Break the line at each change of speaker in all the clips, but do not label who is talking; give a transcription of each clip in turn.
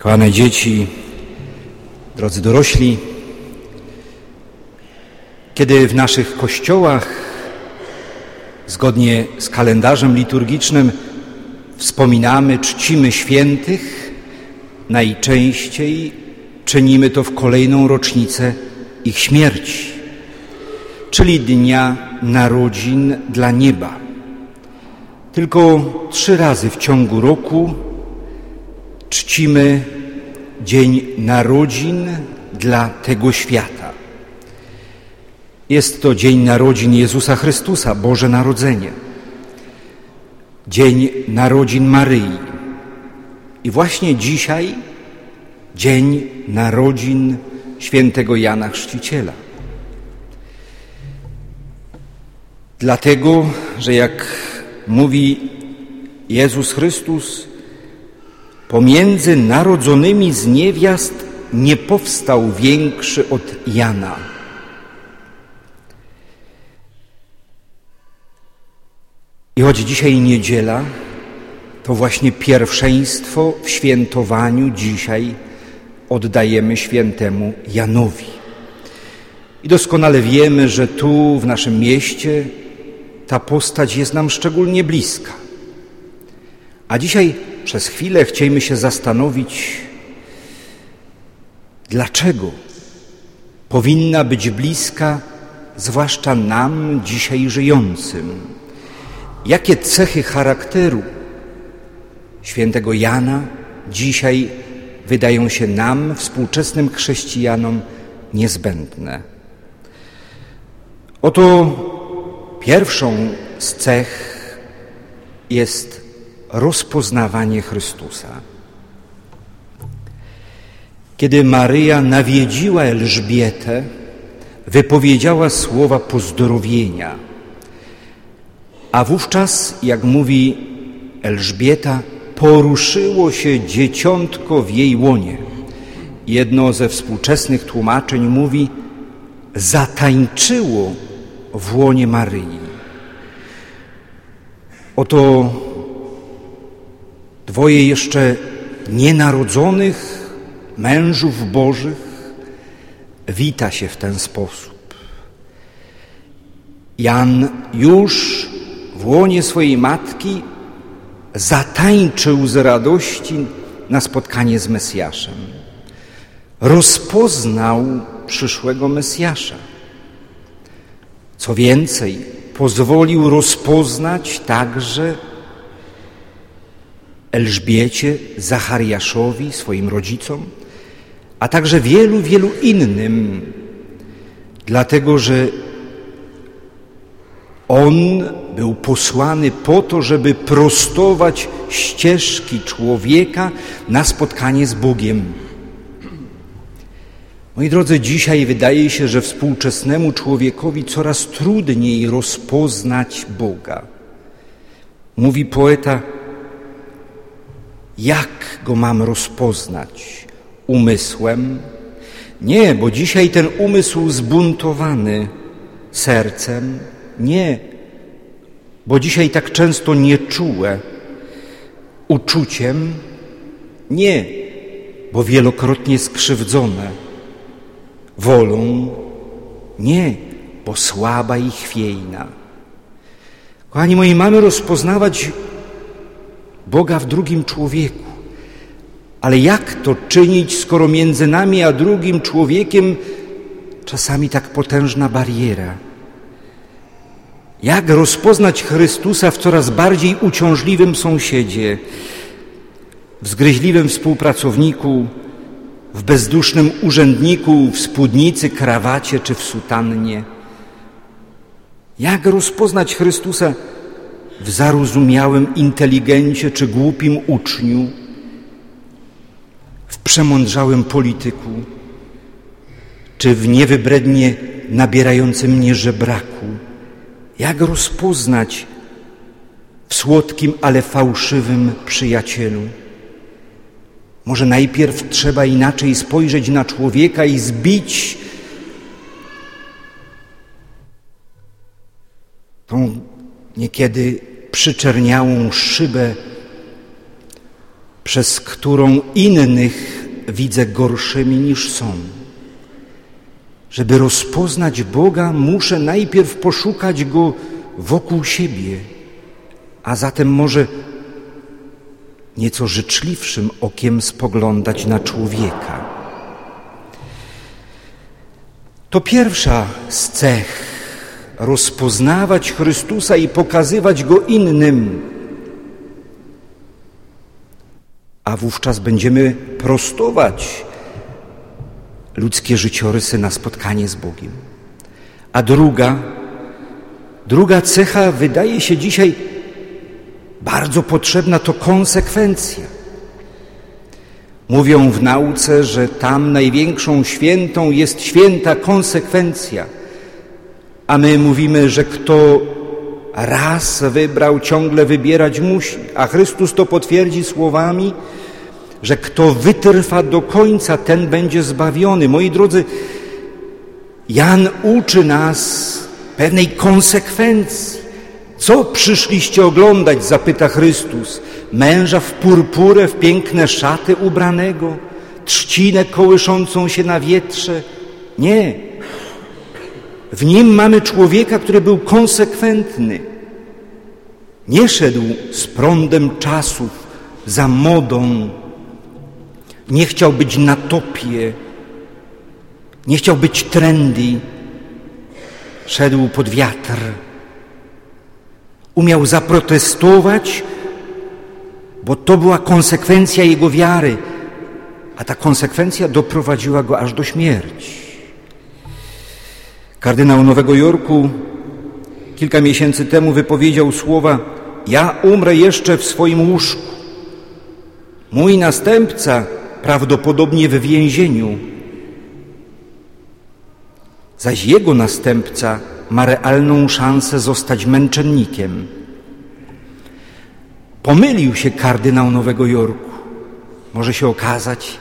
Kochane dzieci, drodzy dorośli, kiedy w naszych kościołach, zgodnie z kalendarzem liturgicznym, wspominamy, czcimy świętych, najczęściej czynimy to w kolejną rocznicę ich śmierci, czyli Dnia Narodzin dla Nieba. Tylko 3 razy w ciągu roku czcimy Dzień Narodzin dla tego świata. Jest to Dzień Narodzin Jezusa Chrystusa, Boże Narodzenie. Dzień Narodzin Maryi. I właśnie dzisiaj Dzień Narodzin świętego Jana Chrzciciela. Dlatego, że jak mówi Jezus Chrystus, pomiędzy narodzonymi z niewiast nie powstał większy od Jana. I choć dzisiaj niedziela, to właśnie pierwszeństwo w świętowaniu dzisiaj oddajemy świętemu Janowi. I doskonale wiemy, że tu w naszym mieście ta postać jest nam szczególnie bliska. A dzisiaj przez chwilę chcielibyśmy się zastanowić, dlaczego powinna być bliska, zwłaszcza nam dzisiaj żyjącym. Jakie cechy charakteru świętego Jana dzisiaj wydają się nam, współczesnym chrześcijanom, niezbędne. Oto pierwszą z cech jest rozpoznawanie Chrystusa. Kiedy Maryja nawiedziła Elżbietę, wypowiedziała słowa pozdrowienia, a wówczas, jak mówi Elżbieta, poruszyło się dzieciątko w jej łonie. Jedno ze współczesnych tłumaczeń mówi, zatańczyło w łonie Maryi. Oto 2 jeszcze nienarodzonych mężów bożych wita się w ten sposób. Jan już w łonie swojej matki zatańczył z radości na spotkanie z Mesjaszem. Rozpoznał przyszłego Mesjasza. Co więcej, pozwolił rozpoznać także Elżbiecie, Zachariaszowi, swoim rodzicom, a także wielu, wielu innym, dlatego że On był posłany po to, żeby prostować ścieżki człowieka na spotkanie z Bogiem. Moi drodzy, dzisiaj wydaje się, że współczesnemu człowiekowi coraz trudniej rozpoznać Boga. Mówi poeta, jak Go mam rozpoznać? Umysłem? Nie, bo dzisiaj ten umysł zbuntowany sercem. Nie, bo dzisiaj tak często nieczułe. Uczuciem? Nie, bo wielokrotnie skrzywdzone. Wolą? Nie, bo słaba i chwiejna. Kochani moi, mamy rozpoznawać Boga w drugim człowieku. Ale jak to czynić, skoro między nami a drugim człowiekiem czasami tak potężna bariera? Jak rozpoznać Chrystusa w coraz bardziej uciążliwym sąsiedzie, w zgryźliwym współpracowniku, w bezdusznym urzędniku, w spódnicy, krawacie czy w sutannie? Jak rozpoznać Chrystusa w zarozumiałym inteligencie czy głupim uczniu, w przemądrzałym polityku, czy w niewybrednie nabierającym mnie żebraku? Jak rozpoznać w słodkim, ale fałszywym przyjacielu? Może najpierw trzeba inaczej spojrzeć na człowieka i zbić tą niekiedy przyczerniałą szybę, przez którą innych widzę gorszymi niż są. Żeby rozpoznać Boga, muszę najpierw poszukać Go wokół siebie, a zatem może nieco życzliwszym okiem spoglądać na człowieka. To pierwsza z cech, rozpoznawać Chrystusa i pokazywać Go innym, a wówczas będziemy prostować ludzkie życiorysy na spotkanie z Bogiem. A druga cecha wydaje się dzisiaj bardzo potrzebna, to konsekwencja. Mówią w nauce, że tam największą świętą jest święta konsekwencja. A my mówimy, że kto raz wybrał, ciągle wybierać musi. A Chrystus to potwierdzi słowami, że kto wytrwa do końca, ten będzie zbawiony. Moi drodzy, Jan uczy nas pewnej konsekwencji. Co przyszliście oglądać? Zapyta Chrystus. Męża w purpurę, w piękne szaty ubranego, trzcinę kołyszącą się na wietrze? Nie. W nim mamy człowieka, który był konsekwentny. Nie szedł z prądem czasów, za modą. Nie chciał być na topie. Nie chciał być trendy. Szedł pod wiatr. Umiał zaprotestować, bo to była konsekwencja jego wiary, a ta konsekwencja doprowadziła go aż do śmierci. Kardynał Nowego Jorku kilka miesięcy temu wypowiedział słowa: ja umrę jeszcze w swoim łóżku. Mój następca prawdopodobnie w więzieniu, zaś jego następca ma realną szansę zostać męczennikiem. Pomylił się kardynał Nowego Jorku. Może się okazać,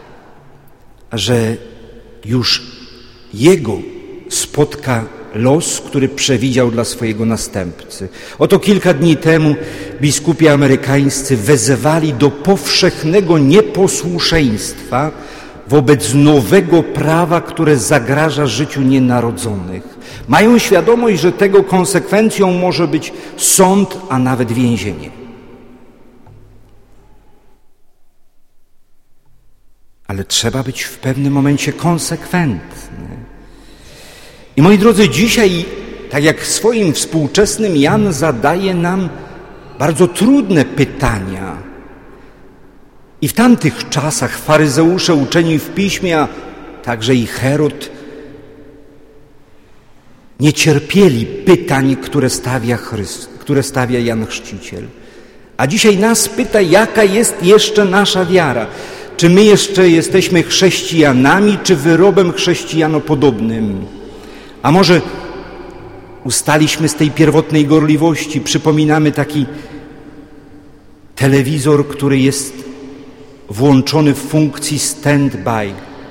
że już jego spotka los, który przewidział dla swojego następcy. Oto kilka dni temu biskupi amerykańscy wezywali do powszechnego nieposłuszeństwa wobec nowego prawa, które zagraża życiu nienarodzonych. Mają świadomość, że tego konsekwencją może być sąd, a nawet więzienie. Ale trzeba być w pewnym momencie konsekwentny. I moi drodzy, dzisiaj, tak jak w swoim współczesnym, Jan zadaje nam bardzo trudne pytania. I w tamtych czasach faryzeusze uczeni w piśmie, a także i Herod, nie cierpieli pytań, które stawia Jan Chrzciciel. A dzisiaj nas pyta, jaka jest jeszcze nasza wiara. Czy my jeszcze jesteśmy chrześcijanami, czy wyrobem chrześcijanopodobnym? A może ustaliśmy z tej pierwotnej gorliwości, przypominamy taki telewizor, który jest włączony w funkcji stand-by,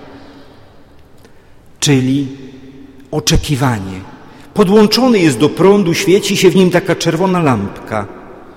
czyli oczekiwanie. Podłączony jest do prądu, świeci się w nim taka czerwona lampka,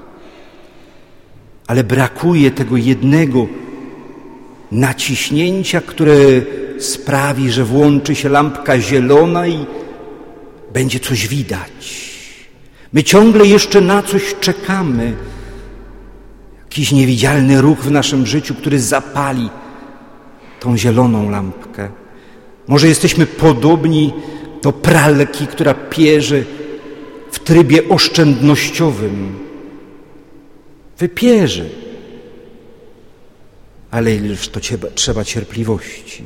ale brakuje tego jednego naciśnięcia, które sprawi, że włączy się lampka zielona i będzie coś widać. My ciągle jeszcze na coś czekamy. Jakiś niewidzialny ruch w naszym życiu, który zapali tą zieloną lampkę. Może jesteśmy podobni do pralki, która pierze w trybie oszczędnościowym. Wypierze. Ale ileż to trzeba cierpliwości.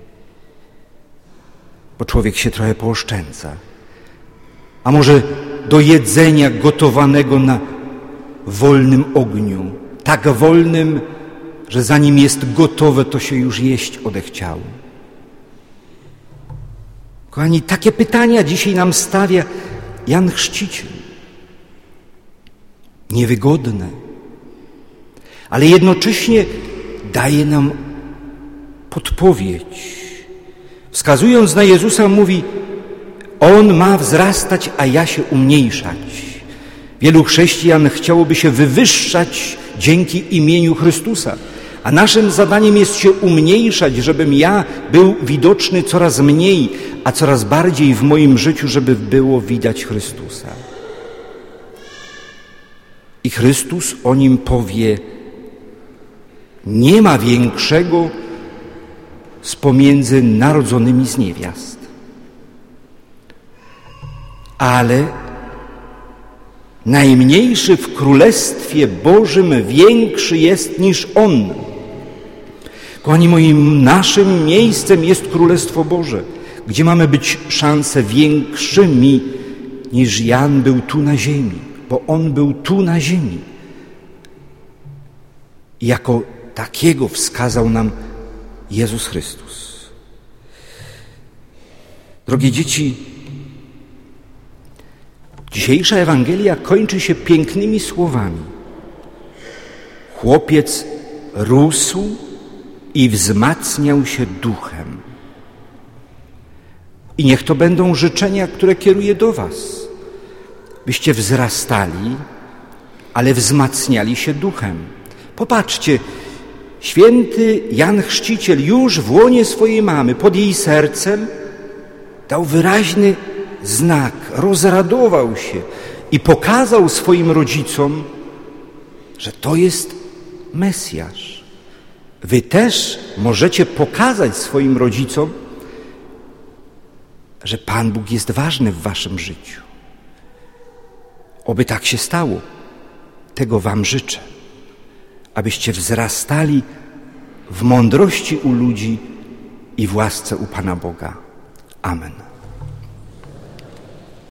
Bo człowiek się trochę pooszczędza. A może do jedzenia gotowanego na wolnym ogniu. Tak wolnym, że zanim jest gotowe, to się już jeść odechciało. Kochani, takie pytania dzisiaj nam stawia Jan Chrzciciel. Niewygodne, ale jednocześnie daje nam podpowiedź. Wskazując na Jezusa, mówi: On ma wzrastać, a ja się umniejszać. Wielu chrześcijan chciałoby się wywyższać dzięki imieniu Chrystusa, A naszym zadaniem jest się umniejszać, żebym ja był widoczny coraz mniej, a coraz bardziej w moim życiu, żeby było widać Chrystusa. I Chrystus o nim powie: nie ma większego z pomiędzy narodzonymi z niewiast. Ale najmniejszy w Królestwie Bożym większy jest niż on. Kochani moi, naszym miejscem jest Królestwo Boże, gdzie mamy być szanse większymi niż Jan był tu na ziemi, bo on był tu na ziemi. I jako takiego wskazał nam Jezus Chrystus. Drogie dzieci, dzisiejsza Ewangelia kończy się pięknymi słowami. Chłopiec rósł i wzmacniał się duchem. I niech to będą życzenia, które kieruję do was. Byście wzrastali, ale wzmacniali się duchem. Popatrzcie, święty Jan Chrzciciel już w łonie swojej mamy, pod jej sercem, dał wyraźny znak, rozradował się i pokazał swoim rodzicom, że to jest Mesjasz. Wy też możecie pokazać swoim rodzicom, że Pan Bóg jest ważny w waszym życiu. Oby tak się stało. Tego wam życzę. Abyście wzrastali w mądrości u ludzi i w łasce u Pana Boga. Amen.